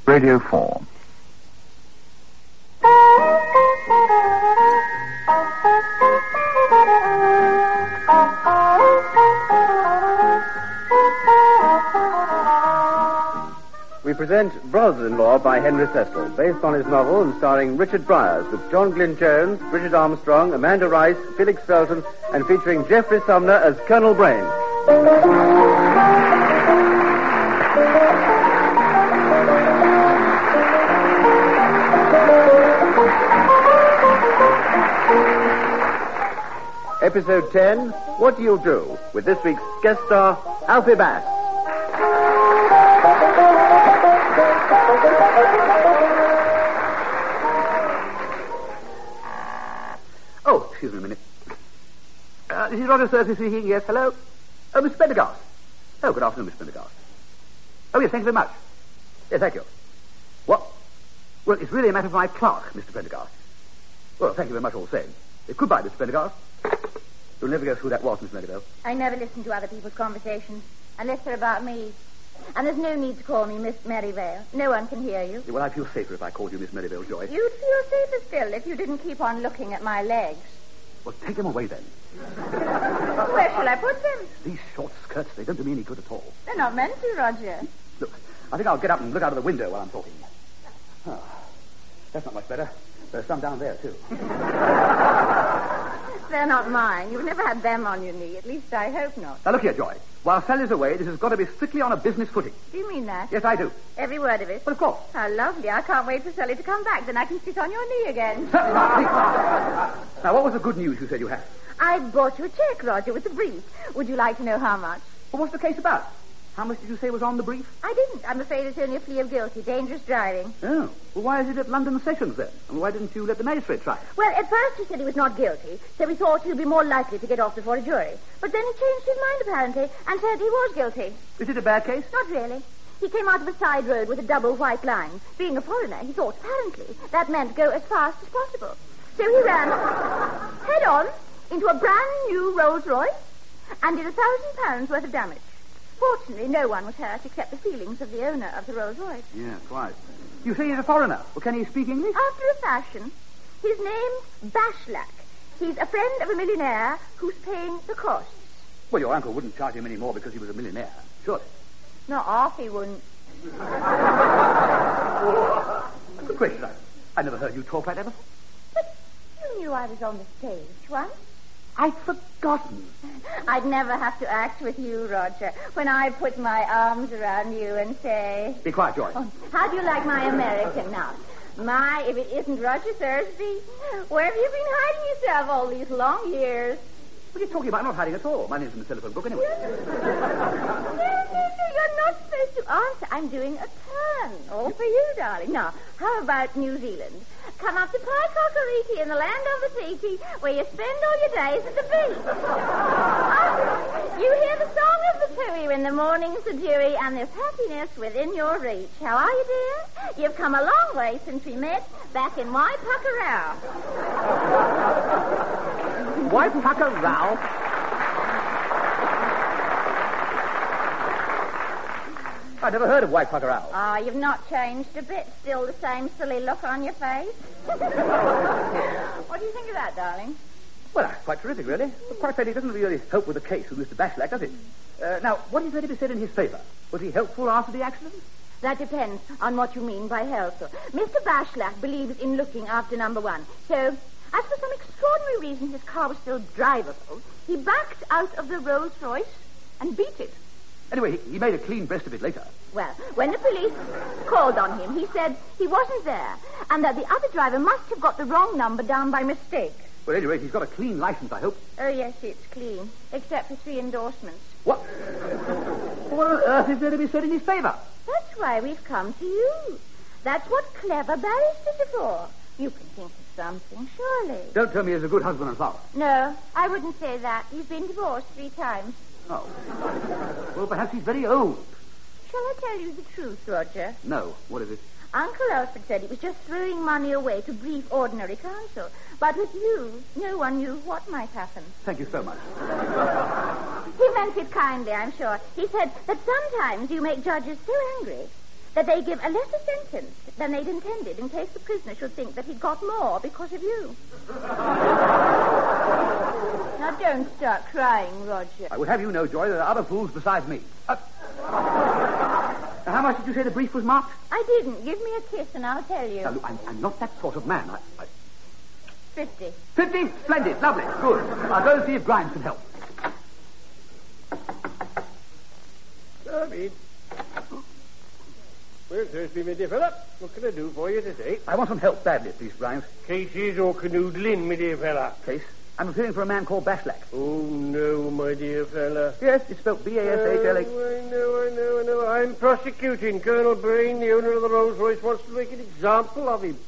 Radio 4. We present Brothers-in-Law by Henry Cecil, based on his novel and starring Richard Bryars, with John Glyn Jones, Bridget Armstrong, Amanda Rice, Felix Felton, and featuring Jeffrey Sumner as Colonel Brain. Episode 10, What Do You Do? With this week's guest star, Alfie Bass. Oh, excuse me a minute. This is Roger Surface speaking. Yes, hello? Oh, Mr. Pendergast. Oh, good afternoon, Mr. Pendergast. Oh, yes, thank you very much. Yes, thank you. What? Well, it's really a matter for my clerk, Mr. Pendergast. Well, thank you very much all the same. Goodbye, Mr. Pendergast. You'll never guess who that was, Miss Merrivale. I never listen to other people's conversations, unless they're about me. And there's no need to call me Miss Merrivale. No one can hear you. Well, I'd feel safer if I called you Miss Merrivale, Joy. You'd feel safer still if you didn't keep on looking at my legs. Well, take them away, then. Where shall I put them? These short skirts, they don't do me any good at all. They're not meant to, Roger. Look, I think I'll get up and look out of the window while I'm talking. Oh, that's not much better. There's some down there, too. They're not mine. You've never had them on your knee. At least I hope not. Now, look here, Joy. While Sally's away, this has got to be strictly on a business footing. Do you mean that? Yes, I do. Every word of it? Well, of course. How lovely. I can't wait for Sally to come back. Then I can sit on your knee again. Now, what was the good news you said you had? I bought you a check, Roger, with the brief. Would you like to know how much? Well, what's the case about? How much did you say was on the brief? I didn't. I'm afraid it's only a plea of guilty. Dangerous driving. Oh. Well, why is it at London Sessions, then? And why didn't you let the magistrate try it? Well, at first he said he was not guilty, so we thought he would be more likely to get off before a jury. But then he changed his mind, apparently, and said he was guilty. Is it a bad case? Not really. He came out of a side road with a double white line. Being a foreigner, he thought, apparently, that meant go as fast as possible. So he ran head-on into a brand-new Rolls-Royce and did £1,000 worth of damage. Fortunately, no one was hurt except the feelings of the owner of the Rolls-Royce. Yeah, quite. You say he's a foreigner. Well, can he speak English? After a fashion. His name's Bashlack. He's a friend of a millionaire who's paying the costs. Well, your uncle wouldn't charge him any more because he was a millionaire. Surely. Not half he wouldn't. Good question. I never heard you talk like that before. But you knew I was on the stage once. I'd forgotten. I'd never have to act with you, Roger, when I put my arms around you and say... Be quiet, Joy. Oh, how do you like my American now? My, if it isn't Roger Thursby, where have you been hiding yourself all these long years? What are you talking about? I'm not hiding at all. My name's in the telephone book anyway. No, you're not supposed to answer. I'm doing a turn. All for you, darling. Now, how about New Zealand? Come up to Paikakariki in the land of the tiki, where you spend all your days at the beach. You hear the song of the tui when the mornings are dewy and there's happiness within your reach. How are you, dear? You've come a long way since we met back in Waipakarau. Waipakarau? I've never heard of Waipakarau. Ah, you've not changed a bit. Still the same silly look on your face. What do you think of that, darling? Well, that's quite terrific, really. But quite frankly, it doesn't really help with the case with Mr. Bashlack, does it? Now, what is there to be said in his favour? Was he helpful after the accident? That depends on what you mean by helpful. Mr. Bashlack believes in looking after number one. So, as for some extraordinary reason his car was still drivable, he backed out of the Rolls-Royce and beat it. Anyway, he made a clean breast of it later. Well, when the police called on him, he said he wasn't there and that the other driver must have got the wrong number down by mistake. Well, anyway, he's got a clean license, I hope. Oh, yes, it's clean, except for 3 endorsements. What? What on earth is there to be said in his favour? That's why we've come to you. That's what clever barristers are for. You can think of something, surely. Don't tell me he's a good husband and father. No, I wouldn't say that. He's been divorced 3 times. Oh. Well, perhaps he's very old. Shall I tell you the truth, Roger? No. What is it? Uncle Alfred said he was just throwing money away to brief ordinary counsel. But with you, no one knew what might happen. Thank you so much. He meant it kindly, I'm sure. He said that sometimes you make judges so angry that they give a lesser sentence than they'd intended in case the prisoner should think that he'd got more because of you. Now, don't start crying, Roger. I would have you know, Joy, there are other fools besides me. Now, how much did you say the brief was marked? I didn't. Give me a kiss and I'll tell you. Now, look, I'm not that sort of man. 50. 50? Splendid. Lovely. Good. I'll go and see if Grimes can help. Well, Thursby, my dear fella, what can I do for you today? I want some help badly, please, Grimes. Cases or canoodling, my dear fella? Case? I'm appealing for a man called Bashlack. Oh, no, my dear fella. Yes, it's spelled B-A-S-H-L-A. Oh, I know. I'm prosecuting. Colonel Brain, the owner of the Rolls-Royce, wants to make an example of him.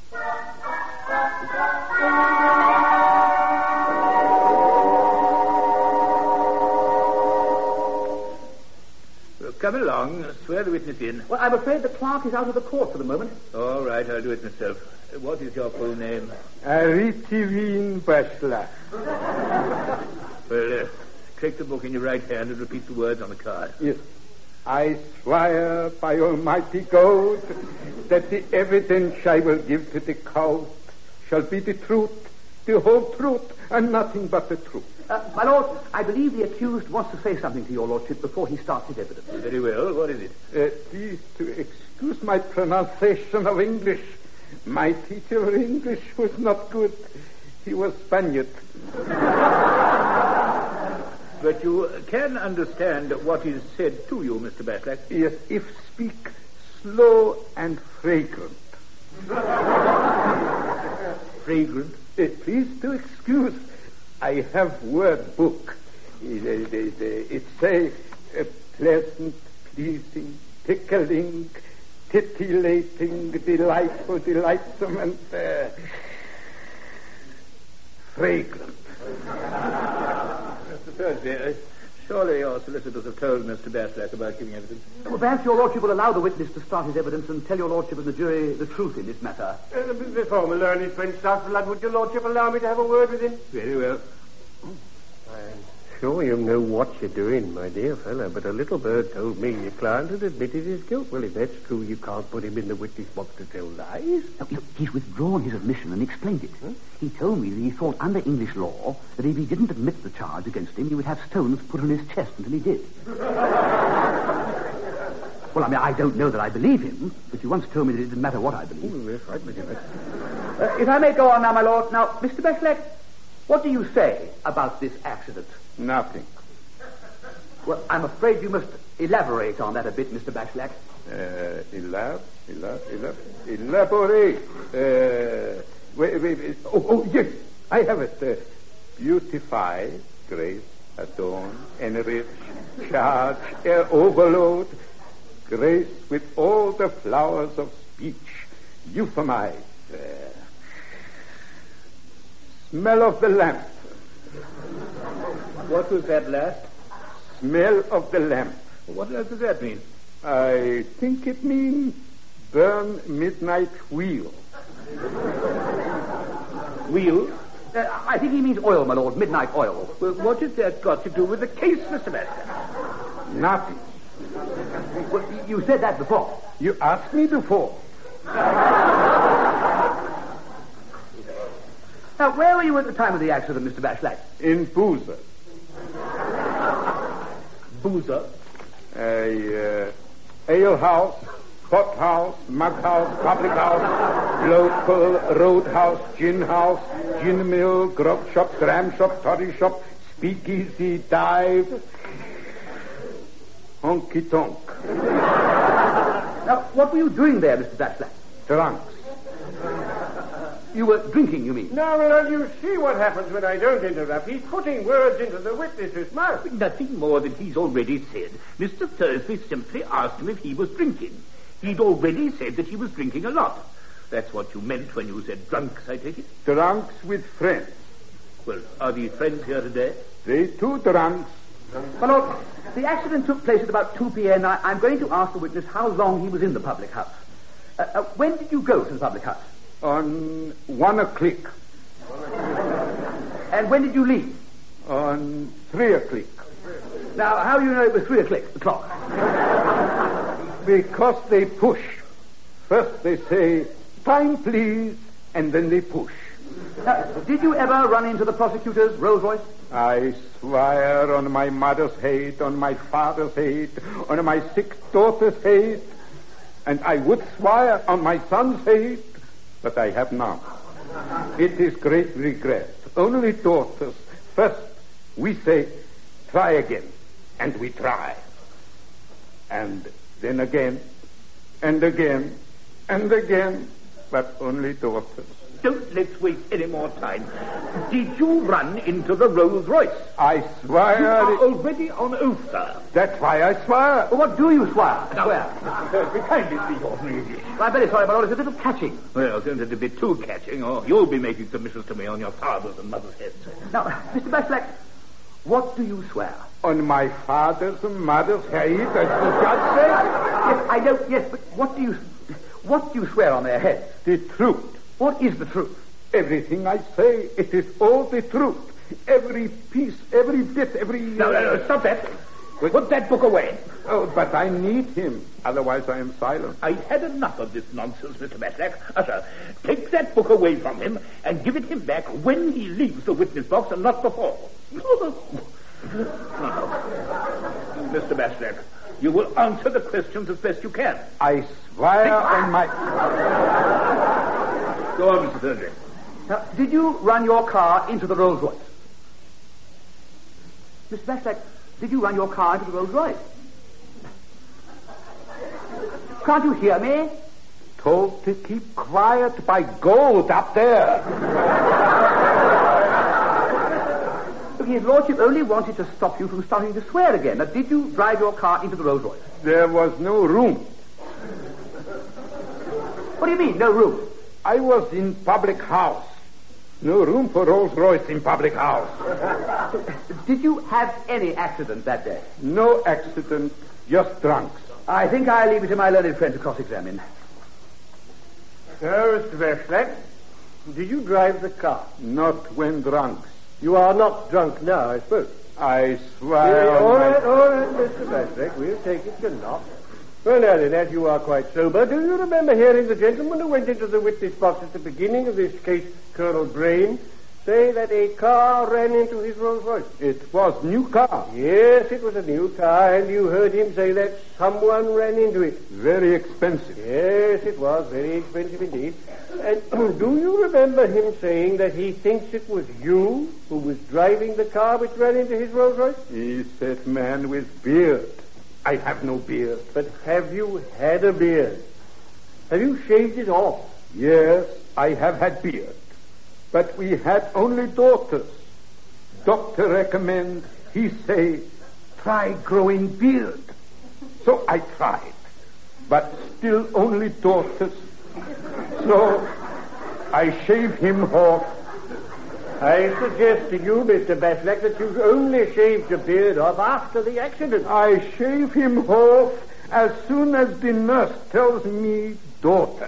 Come along. Swear the witness in. Well, I'm afraid the clerk is out of the court for the moment. All right, I'll do it myself. What is your full name? Aritivine Bashlack. Well, take the book in your right hand and repeat the words on the card. Yes. I swear by Almighty God that the evidence I will give to the court shall be the truth, the whole truth, and nothing but the truth. My lord, I believe the accused wants to say something to your lordship before he starts his evidence. Very well. What is it? Please to excuse my pronunciation of English. My teacher of English was not good. He was Spaniard. But you can understand what is said to you, Mr. Bashlack. Yes, if speak slow and fragrant. Fragrant? Please to excuse. I have word book. It say pleasant, pleasing, tickling, titillating, delightful, delightsome, and fragrant. Mr. Thursby, surely your solicitors have told Mr. Bashlack about giving evidence. Well, perhaps your lordship will allow the witness to start his evidence and tell your lordship and the jury the truth in this matter. Before my learned friend starts blood, would your lordship allow me to have a word with him? Very well. I'm sure you know what you're doing, my dear fellow, but a little bird told me your client had admitted his guilt. Well, if that's true, you can't put him in the witness box to tell lies. No, he's withdrawn his admission and explained it. Huh? He told me that he thought under English law that if he didn't admit the charge against him, he would have stones put on his chest until he did. Well, I mean, I don't know that I believe him, but you once told me that it didn't matter what I believe. Oh, yes, right, my dear. If I may go on now, my lord. Now, Mr. Bashlack, what do you say about this accident? Nothing. Well, I'm afraid you must elaborate on that a bit, Mr. Bashlack. Elaborate. Wait. Oh, yes, I have it. Beautify, grace, adorn, enrich, charge, overload, grace with all the flowers of speech, euphemize, smell of the lamp. What was that last? Smell of the lamp. What else does that mean? I think it means burn midnight wheel. Wheel? I think he means oil, my lord, midnight oil. Well, what has that got to do with the case, Mr. Bashlack? Nothing. Well, you said that before. You asked me before. Now, where were you at the time of the accident, Mr. Bashlack? In Boozer. Boozer? Ale house, pot house, mug house, public house, local, roadhouse, gin mill, grog shop, dram shop, toddy shop, speakeasy, dive, honky tonk. Now, what were you doing there, Mr. Bashlack? Drunks. You were drinking, you mean? Now, well, you see what happens when I don't interrupt. He's putting words into the witness's mouth. Nothing more than he's already said. Mr. Thursby simply asked him if he was drinking. He'd already said that he was drinking a lot. That's what you meant when you said drunks, I take it? Drunks with friends. Well, are these friends here today? They too drunks. My lord, the accident took place at about 2 p.m. I'm going to ask the witness how long he was in the public house. When did you go to the public house? On 1 o'clock. And when did you leave? On 3 o'clock. Now, how do you know it was 3 o'clock? Because they push. First they say, time please, and then they push. Did you ever run into the prosecutor's Rolls Royce? I swear on my mother's head, on my father's head, on my sick daughter's head, and I would swear on my son's head, but I have none. It is great regret. Only daughters. First, we say, try again, and we try. And then again, and again, and again, but only daughters. Don't let's waste any more time. Did you run into the Rolls Royce? I swear... You are already on oath, sir. That's why I swear. What do you swear? Mr. Thursby, kindly speak your English. I'm very sorry, my lord. It's a little catching. Well, don't let it be too catching, or you'll be making submissions to me on your father's and mother's heads. Now, Mr. Bashflack, what do you swear? On my father's and mother's head, as the judge said? Yes, I know, yes, but what do you swear on their heads? The truth. What is the truth? Everything I say, it is all the truth. Every piece, every bit, every... No, stop that. Put that book away. Oh, but I need him. Otherwise I am silent. I've had enough of this nonsense, Mr. Bashflack. Usher, take that book away from him and give it him back when he leaves the witness box and not before. Mr. Bashflack, you will answer the questions as best you can. I swear on my... Go on, Mr. Thursby. Now, did you run your car into the Rolls Royce? Mr. Bashflack, did you run your car into the Rolls Royce? Can't you hear me? Told to keep quiet by gold up there. Look, his lordship only wanted to stop you from starting to swear again. Now, did you drive your car into the Rolls Royce? There was no room. What do you mean, no room? I was in public house. No room for Rolls Royce in public house. Did you have any accident that day? No accident, just drunks. I think I'll leave it to my learned friend to cross-examine. So, Mr. Bashflack, did you drive the car? Not when drunks. You are not drunk now, I suppose. I swear all on my... right, Mr. Bashflack, we'll take it to knock. Well, now then, as you are quite sober, do you remember hearing the gentleman who went into the witness box at the beginning of this case, Colonel Brain, say that a car ran into his Rolls Royce? It was new car. Yes, it was a new car, and you heard him say that someone ran into it. Very expensive. Yes, it was very expensive indeed. And do you remember him saying that he thinks it was you who was driving the car which ran into his Rolls Royce? He said, man with beard. I have no beard. But have you had a beard? Have you shaved it off? Yes, I have had beard. But we had only daughters. Doctor recommend, he say, try growing beard. So I tried. But still only daughters. So I shave him off. I suggest to you, Mr. Bashflack, that you only shaved your beard off after the accident. I shave him off as soon as the nurse tells me daughter.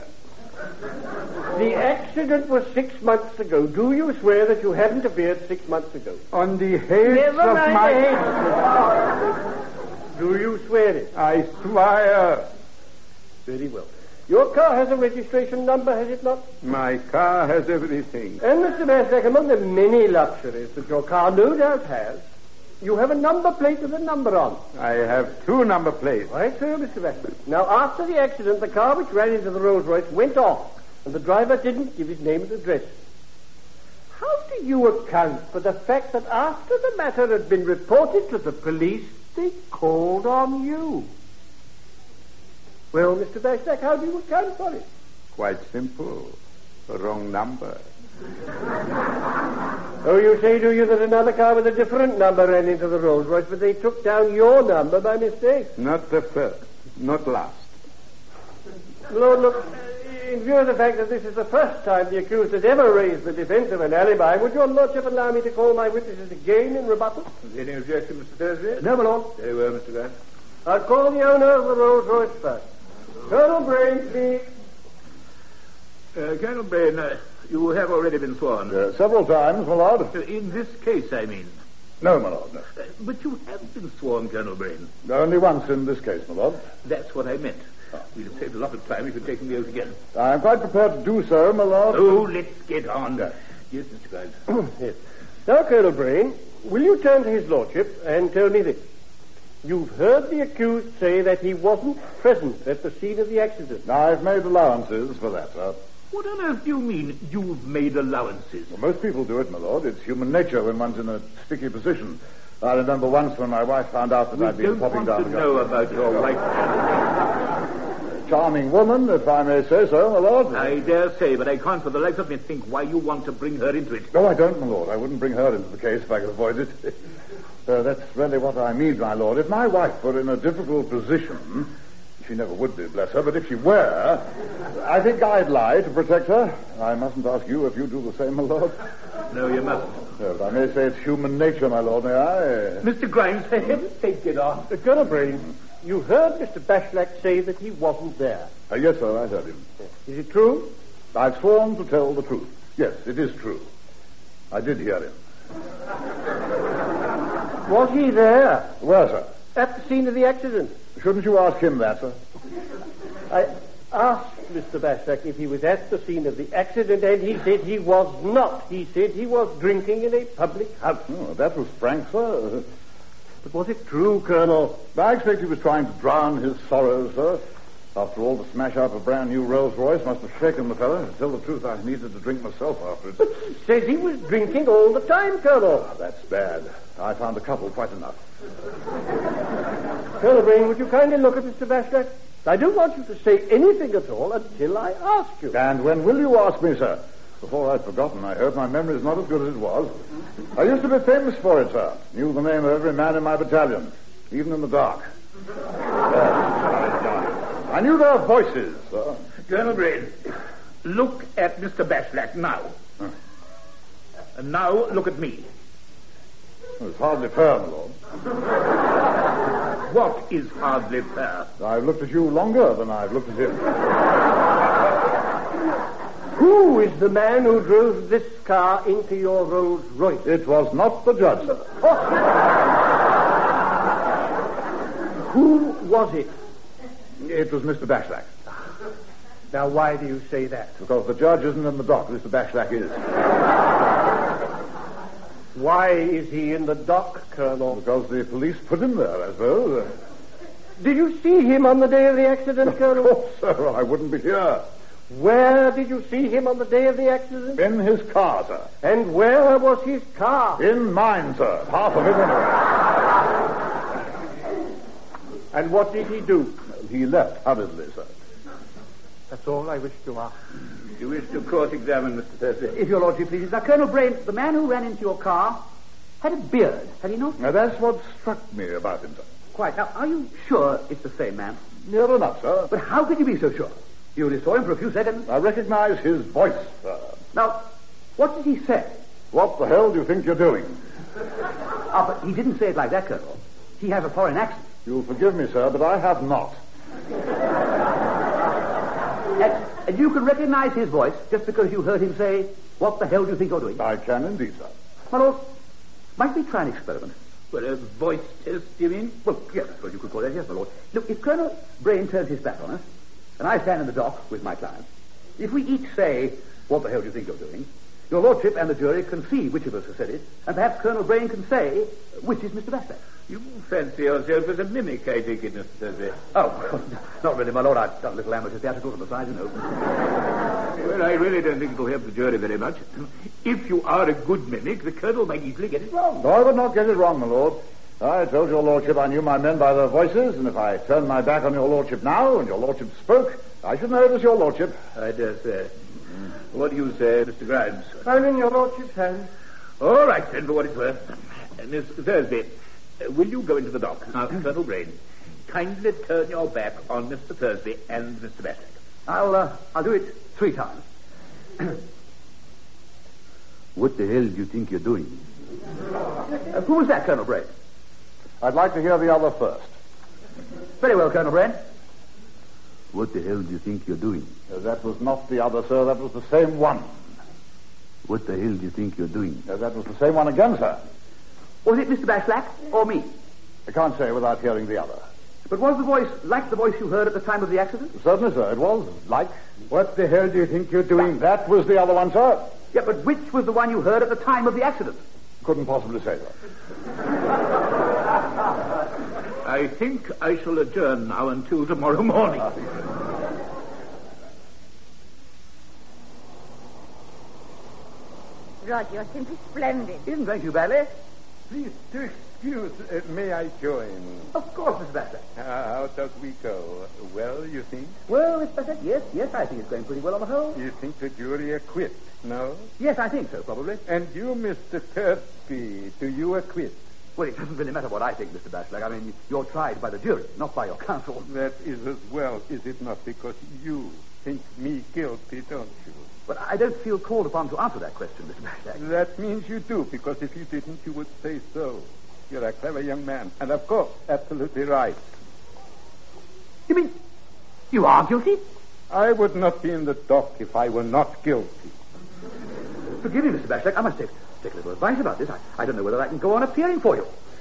The accident was 6 months ago. Do you swear that you hadn't a beard 6 months ago? On the heads Never of mind my... the head. Do you swear it? I swear. Very well. Your car has a registration number, has it not? My car has everything. And, Mr. Bashflack, among the many luxuries that your car no doubt has, you have a number plate with a number on. I have 2 number plates. Right, sir, Mr. Bashflack. Now, after the accident, the car which ran into the Rolls Royce went off, and the driver didn't give his name and address. How do you account for the fact that after the matter had been reported to the police, they called on you? Well, Mr. Bashflack, how do you account for it? Quite simple. Wrong number. Oh, you say, do you, that another car with a different number ran into the Rolls Royce, but they took down your number by mistake? Not the first, not last. Lord, look, in view of the fact that this is the first time the accused has ever raised the defense of an alibi, would your lordship allow me to call my witnesses again in rebuttal? Any objection, Mr. Thursby? No, my lord. Very well, Mr. Grant. I'll call the owner of the Rolls Royce first. Colonel Brain, please. Colonel Brain, you have already been sworn. Several times, my lord. In this case, I mean. No, my lord, no. But you have been sworn, Colonel Brain. Only once in this case, my lord. That's what I meant. We'd have saved a lot of time if you'd taken the oath again. I am quite prepared to do so, my lord. Oh, let's get on. Yes. Yes, Mr. Grimes. Yes. Now, Colonel Brain, will you turn to his lordship and tell me this? You've heard the accused say that he wasn't present at the scene of the accident. I've made allowances for that, sir. What on earth do you mean, you've made allowances? Well, most people do it, my lord. It's human nature when one's in a sticky position. I remember once when my wife found out that I'd been popping down to know about your wife. Charming woman, if I may say so, my lord. I dare say, but I can't for the life of me think why you want to bring her into it. No, I don't, my lord. I wouldn't bring her into the case if I could avoid it. That's really what I mean, my lord. If my wife were in a difficult position, she never would be, bless her, but if she were, I think I'd lie to protect her. I mustn't ask you if you do the same, my lord. No, you mustn't. No, but I may say it's human nature, my lord, may I? Mr. Grimes, for heaven's sake, get on. Colonel Brain, you heard Mr. Bashlack say that he wasn't there. Yes, sir, I heard him. Is it true? I've sworn to tell the truth. Yes, it is true. I did hear him. Was he there? Where, sir? At the scene of the accident. Shouldn't you ask him that, sir? I asked Mr. Bashlack if he was at the scene of the accident, and he said he was not. He said he was drinking in a public house. Oh, that was frank, sir. But was it true, Colonel? I expect he was trying to drown his sorrows, sir. After all, to smash up a brand new Rolls-Royce must have shaken the fellow. To tell the truth, I needed to drink myself afterwards. But he said he was drinking all the time, Colonel. Ah, that's bad. I found a couple quite enough. Colonel Brain, would you kindly look at Mr. Bashlack? I don't want you to say anything at all until I ask you. And when will you ask me, sir? Before I'd forgotten, I hope my memory is not as good as it was. I used to be famous for it, sir. Knew the name of every man in my battalion, even in the dark. I knew their voices, sir. Colonel Brain, look at Mr. Bashlack now. And now look at me. It's hardly fair, my lord. What is hardly fair? I've looked at you longer than I've looked at him. Who is the man who drove this car into your Rolls Royce? It was not the judge, sir. Who was it? It was Mr. Bashlack. Now, why do you say that? Because the judge isn't in the dock. Mr. Bashlack is. Why is he in the dock, Colonel? Because the police put him there, I suppose. Did you see him on the day of the accident, Colonel? Oh, sir, I wouldn't be here. Where did you see him on the day of the accident? In his car, sir. And where was his car? In mine, sir. Half of it anyway. And what did he do? He left hurriedly, sir. That's all I wish to ask. You wish to cross-examine Mr. Thursday? If your lordship pleases. Now, Colonel Brain, the man who ran into your car had a beard, had he not? Now, that's what struck me about him, sir. Quite. Now, are you sure it's the same man? Near enough, sir. But how could you be so sure? You only saw him for a few seconds. I recognize his voice, sir. Now, what did he say? What the hell do you think you're doing? But he didn't say it like that, Colonel. He has a foreign accent. You'll forgive me, sir, but I have not. And you can recognize his voice just because you heard him say, "What the hell do you think you're doing?" I can indeed, sir. My lord, might we try an experiment? Well, a voice test, you mean? Well, yes, well, you could call that, yes, my lord. Look, if Colonel Brain turns his back on us, and I stand in the dock with my client, if we each say, "What the hell do you think you're doing?" your lordship and the jury can see which of us has said it, and perhaps Colonel Brain can say which is Mr. Bashlack. You fancy yourself as a mimic, I take it, Mr. Thursday. Oh, not really, my lord. I've done a little amateur theatrical on the side, you know. Well, I really don't think it'll help the jury very much. If you are a good mimic, the colonel might easily get it wrong. No, I would not get it wrong, my lord. I told your lordship I knew my men by their voices, and if I turned my back on your lordship now, and your lordship spoke, I should know it was your lordship. I dare say. What do you say, Mr. Grimes? I'm in your lordship's hands. All right, then, for what it's worth. Mr. Thursday, will you go into the dock? Now, Colonel Brain, kindly turn your back on Mr. Thursday and Mr. Bashlack. I'll do it 3 times. What the hell do you think you're doing? Who was that, Colonel Brain? I'd like to hear the other first. Very well, Colonel Brain. What the hell do you think you're doing? That was not the other, sir. That was the same one. What the hell do you think you're doing? That was the same one again, sir. Was it Mr. Bashlack or me? I can't say without hearing the other. But was the voice like the voice you heard at the time of the accident? Certainly, sir, it was. Like. What the hell do you think you're doing? That was the other one, sir. Yeah, but which was the one you heard at the time of the accident? Couldn't possibly say, sir. I think I shall adjourn now until tomorrow morning. Rod, you're simply splendid. Isn't going too badly. Please, to excuse, may I join? Of course, Mr. Bashlack. How does we go? Well, you think? Well, Mr. Bashlack, yes, I think it's going pretty well on the whole. You think the jury acquit? No? Yes, I think so, probably. And you, Mr. Thursby, do you acquit? Well, it doesn't really matter what I think, Mr. Bashlack. I mean, you're tried by the jury, not by your counsel. That is as well, is it not? Because you think me guilty, don't you? But I don't feel called upon to answer that question, Mr. Bashlack. That means you do, because if you didn't, you would say so. You're a clever young man, and of course, absolutely right. You mean you are guilty? I would not be in the dock if I were not guilty. Forgive me, Mr. Bashlack. I must take a little advice about this. I don't know whether I can go on appearing for you.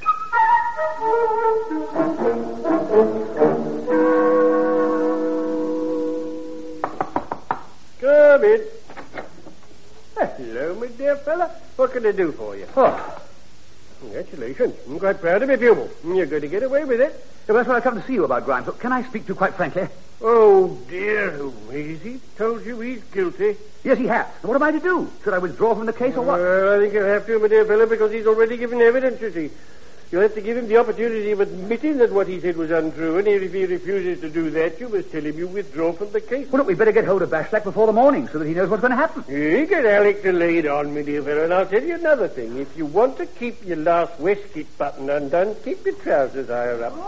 Come in. Hello, my dear fella. What can I do for you? Oh, Congratulations. I'm quite proud of you, pupil. You're going to get away with it. that's what I come to see you about, Grimes. Can I speak to you quite frankly? Oh, dear. Has he told you he's guilty? Yes, he has. And what am I to do? Should I withdraw from the case or what? Well, I think you'll have to, my dear fellow, because he's already given evidence, you see. You'll have to give him the opportunity of admitting that what he said was untrue, and if he refuses to do that, you must tell him you withdraw from the case. Well, look, we'd better get hold of Bashlack before the morning so that he knows what's going to happen. You get Alec to lay it on, my dear fellow, and I'll tell you another thing. If you want to keep your last waistcoat button undone, keep your trousers higher up.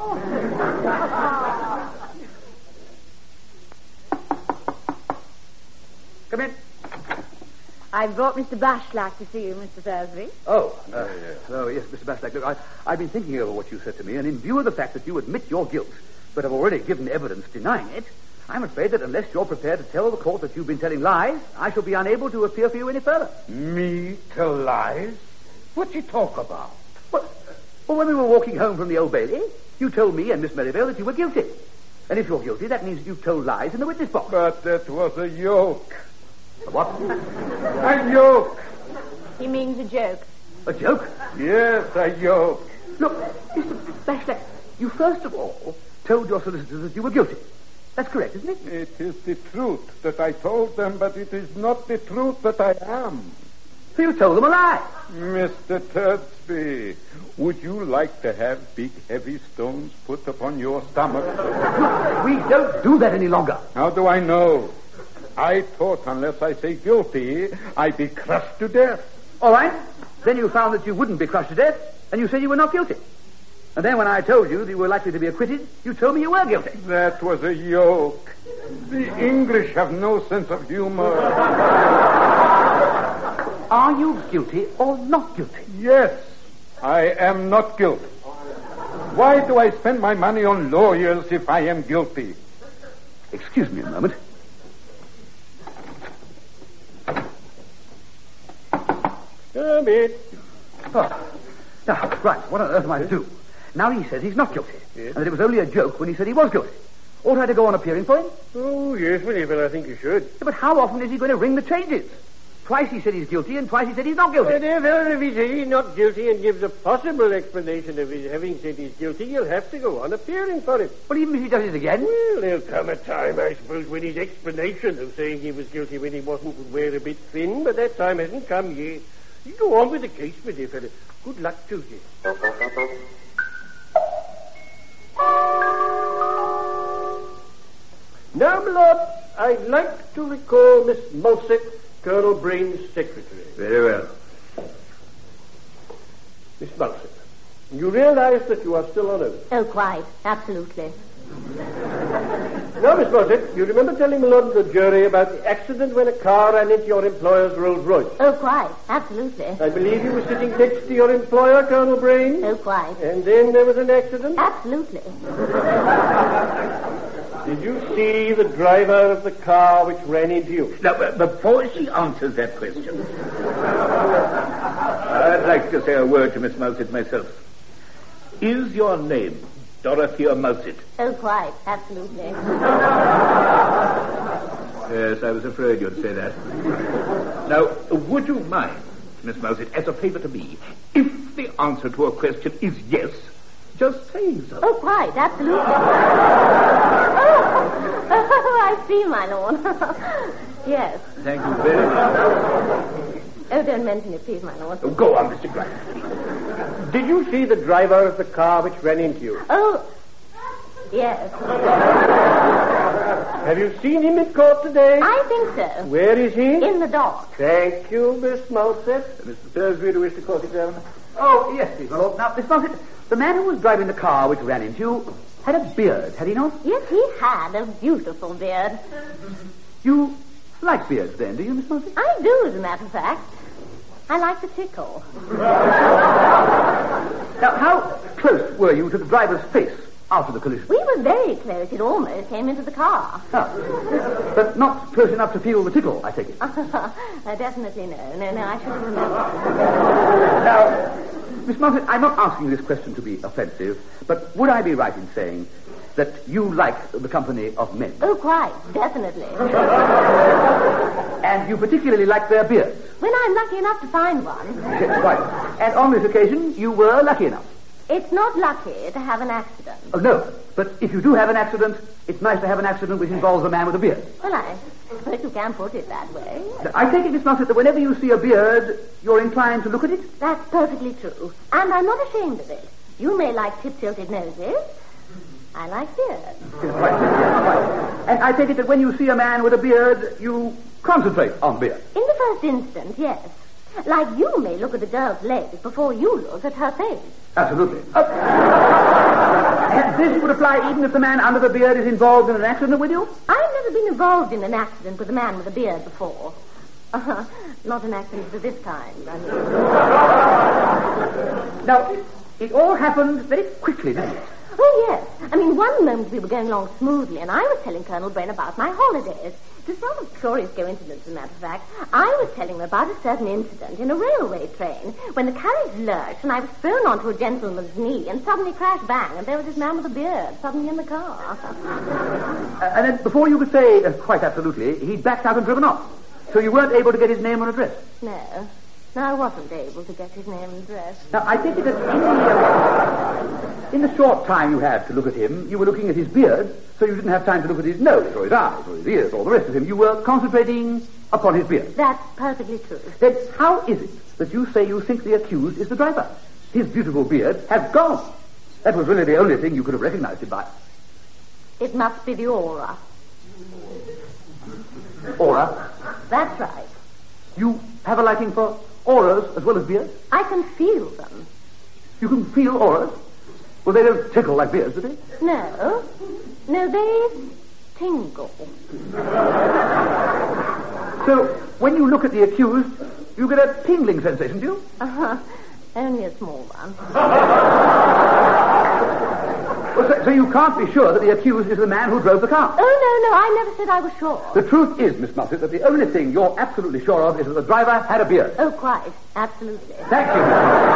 Come in. I brought Mr. Bashlack to see you, Mr. Thursby. Oh, yes, Mr. Bashlack. Look, I've been thinking over what you said to me, and in view of the fact that you admit your guilt, but have already given evidence denying it, I'm afraid that unless you're prepared to tell the court that you've been telling lies, I shall be unable to appear for you any further. Me tell lies? What you talk about? Well, when we were walking home from the Old Bailey, you told me and Miss Merivale that you were guilty. And if you're guilty, that means you've told lies in the witness box. But that was a joke. A what? A joke. He means a joke. A joke? Yes, a joke. Look, Mr. Bashlack, you first of all told your solicitors that you were guilty. That's correct, isn't it? It is the truth that I told them, but it is not the truth that I am. So you told them a lie. Mr. Thursby, would you like to have big, heavy stones put upon your stomach? Look, we don't do that any longer. How do I know? I thought unless I say guilty, I'd be crushed to death. All right. Then you found that you wouldn't be crushed to death, and you said you were not guilty. And then when I told you that you were likely to be acquitted, you told me you were guilty. That was a joke. The English have no sense of humor. Are you guilty or not guilty? Yes, I am not guilty. Why do I spend my money on lawyers if I am guilty? Excuse me a moment. Come in. Oh. Now, right, what on earth am I to do? Now he says he's not guilty. Yes. And that it was only a joke when he said he was guilty. Ought I to go on appearing for him? Oh, yes, well, I think you should. Yeah, but how often is he going to ring the changes? Twice he said he's guilty, and twice he said he's not guilty. Well, if he says he's not guilty and gives a possible explanation of his having said he's guilty, you'll have to go on appearing for him. Well, even if he does it again? Well, there'll come a time, I suppose, when his explanation of saying he was guilty when he wasn't would wear a bit thin, but that time hasn't come yet. You go on with the case, my dear fellow. Good luck to you. Now, my lord, I'd like to recall Miss Mulsett, Colonel Brain's secretary. Very well. Miss Mulsett, you realize that you are still on oath? Oh, quite. Absolutely. Now, Miss Mulsett, you remember telling my lord and the jury about the accident when a car ran into your employer's Rolls Royce? Oh, quite. Absolutely. I believe you were sitting next to your employer, Colonel Brain? Oh, quite. And then there was an accident? Absolutely. Did you see the driver of the car which ran into you? Now, before she answers that question, I'd like to say a word to Miss Mulsett myself. Is your name Dorothea Mulsett? Oh, quite. Absolutely. Yes, I was afraid you'd say that. Now, would you mind, Miss Mulsett, as a favor to me, if the answer to a question is yes, just say so. Oh, quite. Absolutely. I see, my lord. Yes. Thank you very much. Oh, don't mention it, please, my lord. Oh, go on, Mr. Grimes. Did you see the driver of the car which ran into you? Oh, yes. Have you seen him in court today? I think so. Where is he? In the dock. Thank you, Miss Mulsett. Mr. Thursby, do you wish to call it down? Oh, yes, please, my lord. Now, Miss Mulsett, the man who was driving the car which ran into you had a beard, had he not? Yes, he had a beautiful beard. You like beards, then, do you, Miss Mulsett? I do, as a matter of fact. I like the tickle. Now, how close were you to the driver's face after the collision? We were very close. It almost came into the car. Oh. But not close enough to feel the tickle, I take it. Definitely no. No, I should have remembered. Now, Miss Mulsett, I'm not asking this question to be offensive, but would I be right in saying that you like the company of men? Oh, quite. Definitely. And you particularly like their beards? When I'm lucky enough to find one. Yes, right. And on this occasion, you were lucky enough. It's not lucky to have an accident. Oh, no. But if you do have an accident, it's nice to have an accident which involves a man with a beard. Well, I suppose you can put it that way. I take it, Miss Mulsett, that whenever you see a beard, you're inclined to look at it? That's perfectly true. And I'm not ashamed of it. You may like tip-tilted noses. I like beards. Yes, right. And I take it that when you see a man with a beard, you concentrate on beard. In the first instance, yes. Like you may look at the girl's legs before you look at her face. Absolutely. And this would apply even if the man under the beard is involved in an accident with you? I've never been involved in an accident with a man with a beard before. Not an accident of this kind, I mean. Now, it all happened very quickly, didn't it? Oh, yes. I mean, one moment we were going along smoothly, and I was telling Colonel Brent about my holidays. It was sort of curious coincidence, as a matter of fact. I was telling him about a certain incident in a railway train when the carriage lurched and I was thrown onto a gentleman's knee and suddenly crash bang, and there was this man with a beard suddenly in the car. And then before you could say quite absolutely, he'd backed out and driven off. So you weren't able to get his name and address? No. No, I wasn't able to get his name and address. Now, I think that in the short time you had to look at him, you were looking at his beard, so you didn't have time to look at his nose or his eyes or his ears or the rest of him. You were concentrating upon his beard. That's perfectly true. Then how is it that you say you think the accused is the driver? His beautiful beard has gone. That was really the only thing you could have recognized him by. It must be the aura. Aura? That's right. You have a liking for auras as well as beards? I can feel them. You can feel auras? Well, they don't tickle like beards, do they? No. No, they tingle. So, when you look at the accused, you get a tingling sensation, do you? Only a small one. Well, so you can't be sure that the accused is the man who drove the car? Oh, no, I never said I was sure. The truth is, Miss Mulsett, that the only thing you're absolutely sure of is that the driver had a beard. Oh, quite. Absolutely. Thank you.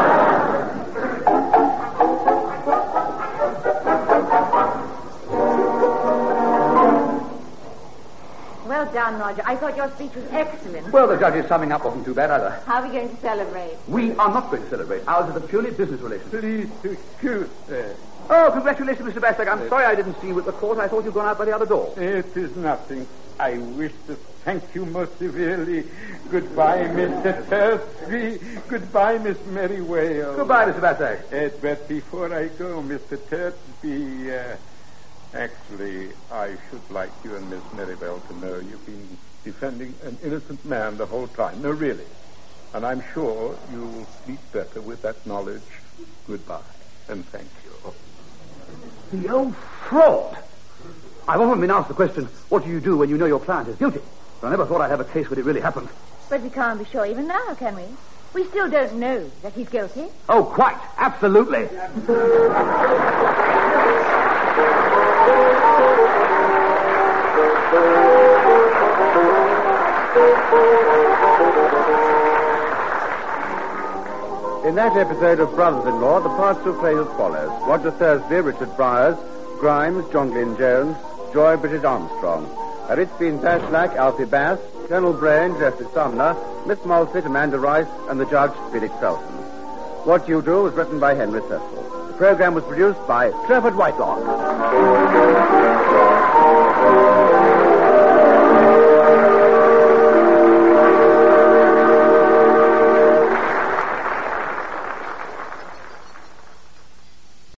Well done, Roger. I thought your speech was excellent. Well, the judge's summing up wasn't too bad either. How are we going to celebrate? We are not going to celebrate. Ours is a purely business relation. Please excuse me. Oh, congratulations, Mr. Bastak. I'm sorry I didn't see you at the court. I thought you'd gone out by the other door. It is nothing. I wish to thank you most severely. Goodbye, Mr. Thursby. Goodbye, Miss Merriwale. Goodbye, Mr. Bastak. But before I go, Mr. Thursby, actually, I should like you and Miss Merriwale to know you've been defending an innocent man the whole time. No, really. And I'm sure you'll sleep better with that knowledge. Goodbye, and thank you. The old fraud. I've often been asked the question, what do you do when you know your client is guilty? But I never thought I'd have a case when it really happened. But we can't be sure even now, can we? We still don't know that he's guilty. Oh, quite. Absolutely. In that episode of Brothers-in-Law, the parts were played as follows. Roger Thursby, Richard Briers, Grimes, John Glynn Jones, Joy, Bridget Armstrong. Ritzbean Dashlack, Alfie Bass, Colonel Brain, Jeffrey Sumner, Miss Malfit, Amanda Rice, and the judge, Felix Felton. What You Do was written by Henry Cecil. The program was produced by Trevor Whitelock.